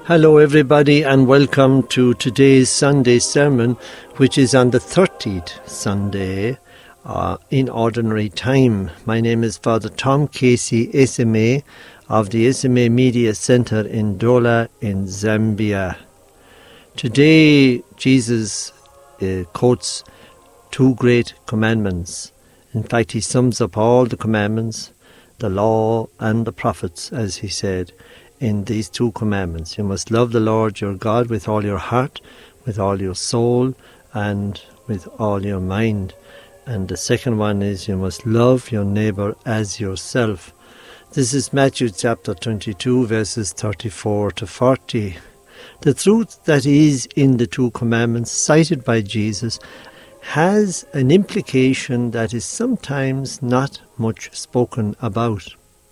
Hello everybody and welcome to today's Sunday sermon, which is on the 30th Sunday in Ordinary Time. My name is Father Tom Casey, SMA, of the SMA Media Centre in Dola in Zambia. Today Jesus quotes two great commandments. In fact, he sums up all the commandments, the law and the prophets, as he said, in these two commandments. You must love the Lord your God with all your heart, with all your soul, and with all your mind. And the second one is you must love your neighbour as yourself. This is Matthew chapter 22, verses 34 to 40. The truth that is in the two commandments cited by Jesus has an implication that is sometimes not much spoken about.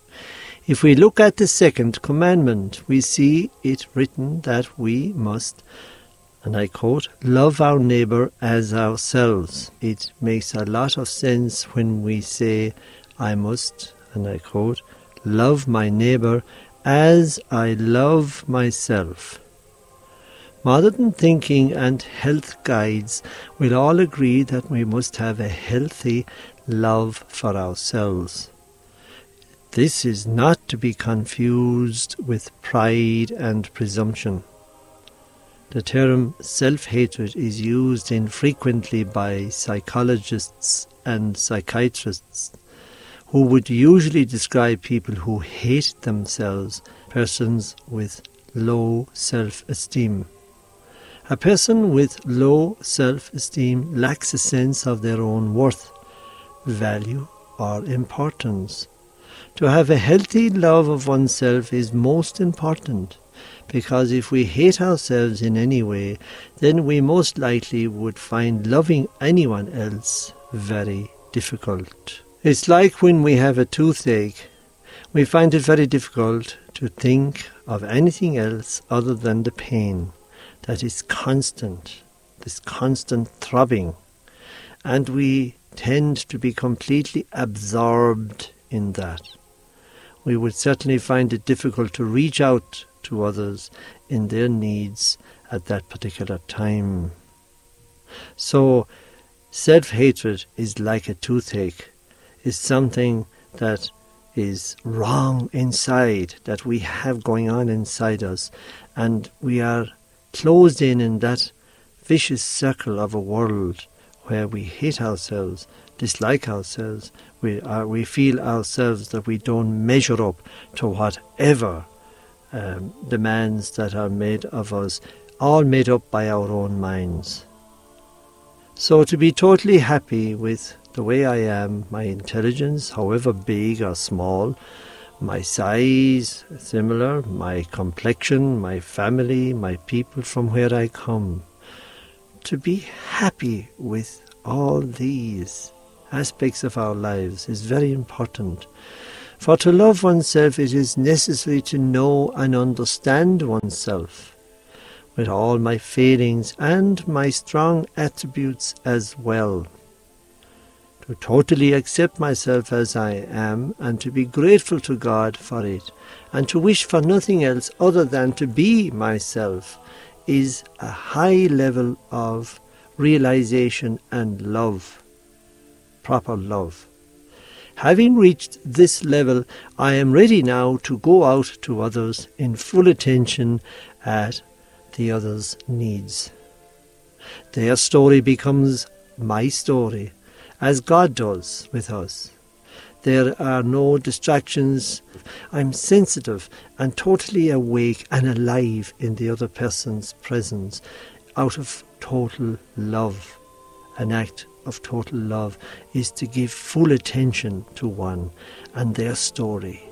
If we look at the second commandment, we see it written that we must, and I quote, love our neighbour as ourselves. It makes a lot of sense when we say, I must, and I quote, love my neighbour as I love myself. Modern thinking and health guides will all agree that we must have a healthy love for ourselves. This is not to be confused with pride and presumption. The term self-hatred is used infrequently by psychologists and psychiatrists, who would usually describe people who hate themselves, persons with low self-esteem. A person with low self-esteem lacks a sense of their own worth, value, or importance. To have a healthy love of oneself is most important, because if we hate ourselves in any way, then we most likely would find loving anyone else very difficult. It's like when we have a toothache. We find it very difficult to think of anything else other than the pain that is constant, this constant throbbing, and we tend to be completely absorbed in that. We would certainly find it difficult to reach out to others in their needs at that particular time. So, self-hatred is like a toothache. It's something that is wrong inside, that we have going on inside us, and we are closed in that vicious circle of a world where we hate ourselves, dislike ourselves, we feel ourselves that we don't measure up to whatever demands that are made of us, all made up by our own minds. So to be totally happy with the way I am, my intelligence, however big or small, my size, similar, my complexion, my family, my people from where I come, to be happy with all these aspects of our lives is very important. For to love oneself, it is necessary to know and understand oneself, with all my failings and my strong attributes as well. To totally accept myself as I am, and to be grateful to God for it, and to wish for nothing else other than to be myself, is a high level of realization and love, proper love. Having reached this level, I am ready now to go out to others in full attention at the others' needs. Their story becomes my story, as God does with us. There are no distractions. I'm sensitive and totally awake and alive in the other person's presence out of total love. An act of total love is to give full attention to one and their story.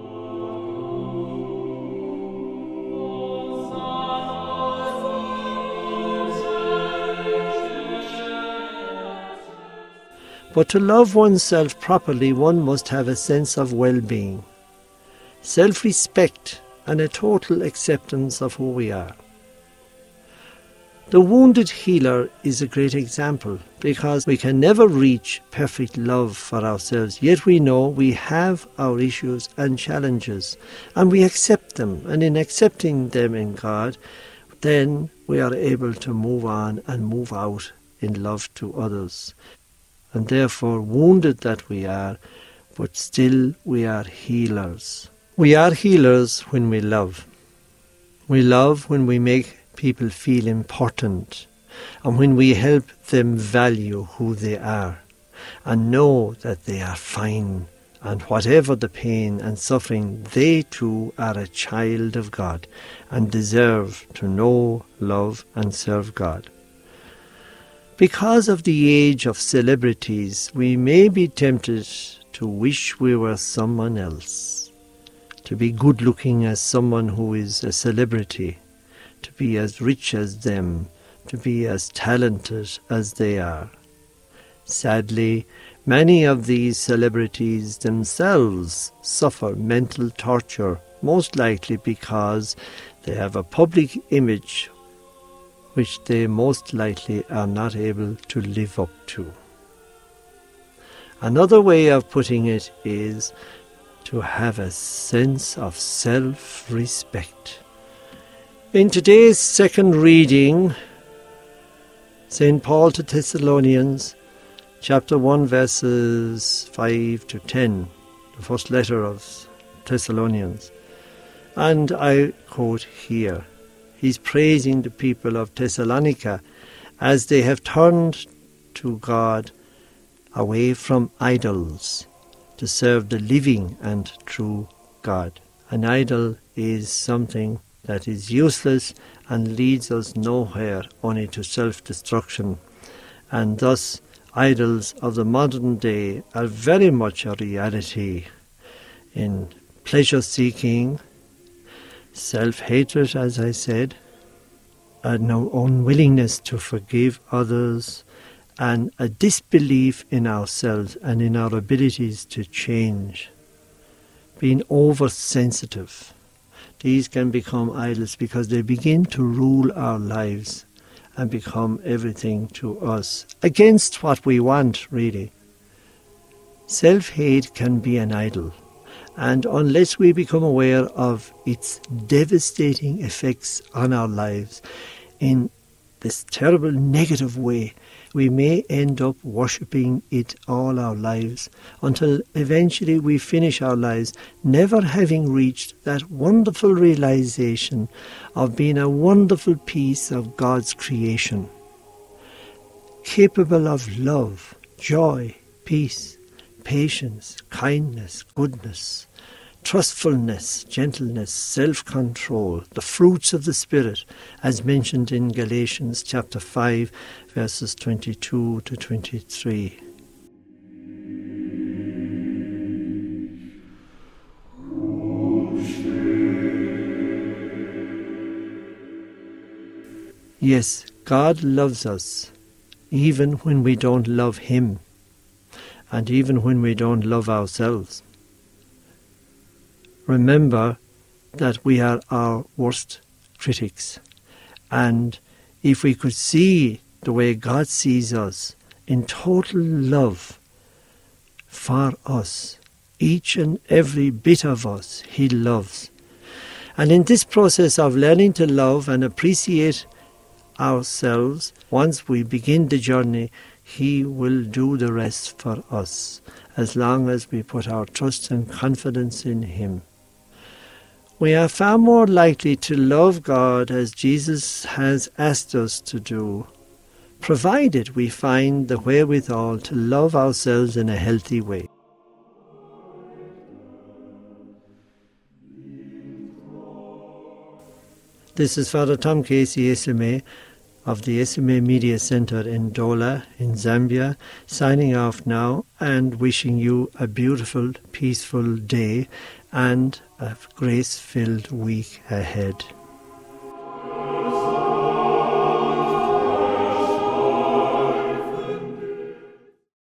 But to love oneself properly, one must have a sense of well-being, self-respect and a total acceptance of who we are. The wounded healer is a great example, because we can never reach perfect love for ourselves, yet we know we have our issues and challenges, and we accept them, and in accepting them in God, then we are able to move on and move out in love to others. And therefore, wounded that we are, but still we are healers. We are healers when we love. We love when we make people feel important, and when we help them value who they are and know that they are fine, and whatever the pain and suffering, they too are a child of God and deserve to know, love and serve God. Because of the age of celebrities, we may be tempted to wish we were someone else, to be good looking as someone who is a celebrity, to be as rich as them, to be as talented as they are. Sadly, many of these celebrities themselves suffer mental torture, most likely because they have a public image which they most likely are not able to live up to. Another way of putting it is to have a sense of self-respect. In today's second reading, St. Paul to Thessalonians, chapter 1, verses 5 to 10, the first letter of Thessalonians. And I quote here, he's praising the people of Thessalonica as they have turned to God away from idols to serve the living and true God. An idol is something that is useless and leads us nowhere, only to self-destruction. And thus, idols of the modern day are very much a reality in pleasure-seeking, self-hatred, as I said, an unwillingness to forgive others, and a disbelief in ourselves and in our abilities to change, being oversensitive. These can become idols because they begin to rule our lives and become everything to us, against what we want, really. Self-hate can be an idol, and unless we become aware of its devastating effects on our lives in this terrible negative way, we may end up worshipping it all our lives until eventually we finish our lives never having reached that wonderful realization of being a wonderful piece of God's creation, capable of love, joy, peace, patience, kindness, goodness, trustfulness, gentleness, self-control, the fruits of the Spirit, as mentioned in Galatians chapter 5, verses 22 to 23. Yes, God loves us, even when we don't love Him, and even when we don't love ourselves. Remember that we are our worst critics, and if we could see the way God sees us, in total love for us, each and every bit of us He loves. And in this process of learning to love and appreciate ourselves, once we begin the journey, He will do the rest for us, as long as we put our trust and confidence in Him. We are far more likely to love God as Jesus has asked us to do, provided we find the wherewithal to love ourselves in a healthy way. This is Father Tom Casey, SMA, of the SMA Media Centre in Dola, in Zambia, signing off now and wishing you a beautiful, peaceful day and a grace-filled week ahead.